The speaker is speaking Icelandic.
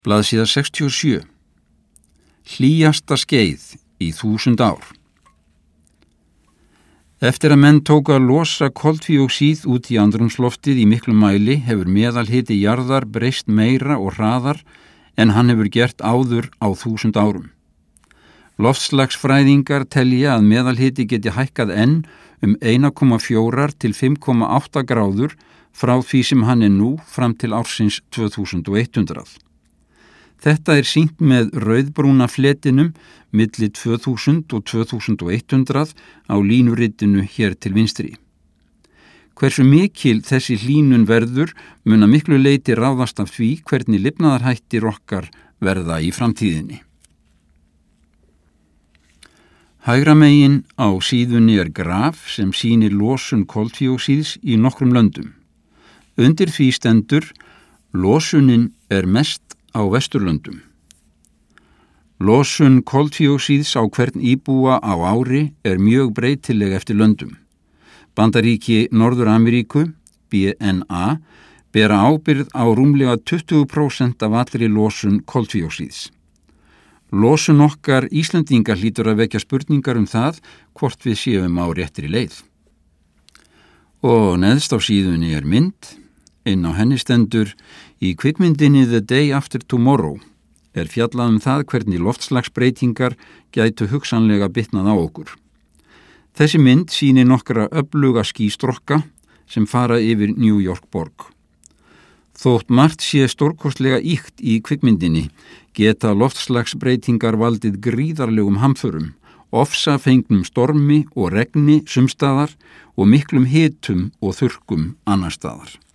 Blaðsíða 67. Hlýjasta skeið í 1000 ár. Eftir að menn tóku að losa koltvíoxíð út í andrúmsloftið í miklum mæli hefur meðalhiti jarðar breyst meira og hraðar en hann hefur gert áður á 1000 árum. Loftslagsfræðingar telja að meðalhiti geti hækkað enn 1,4 til 5,8 gráður frá því sem hann nú fram til ársins 2100. Þetta sýnt með rauðbrúna fletinum milli 2000 og 2100 á línuritinu hér til vinstri. Hversu mikil þessi hlýnun verður mun að miklu leyti ráðast af því hvernig lifnaðarhættir okkar verða í framtíðinni. Hægra megin á síðunni graf sem sýnir losun koltvíoxíðs í nokkrum löndum. Undir því stendur: losunin mest á Vesturlöndum. Losun koltvíoxíðs á hvern íbúa á ári mjög breytileg eftir löndum. Bandaríki Norður-Ameríku, BNA, bera ábyrgð á rúmlega 20% af allri losun koltvíoxíðs. Losun okkar Íslendinga hlýtur að vekja spurningar það hvort við séum á réttri leið. Og neðst á síðunni mynd. Inn á henni stendur: í kvikmyndinni The Day After Tomorrow fjallað það hvernig loftslagsbreytingar gætu hugsanlega bitnað á okkur. Þessi mynd sýnir nokkra öfluga skýstrokka sem fara yfir New York borg. Þótt margt sé stórkostlega ýkt í kvikmyndinni geta loftslagsbreytingar valdið gríðarlegum hamförum, ofsafengnum stormi og regni sumstaðar og miklum hitum og þurrkum annars staðar.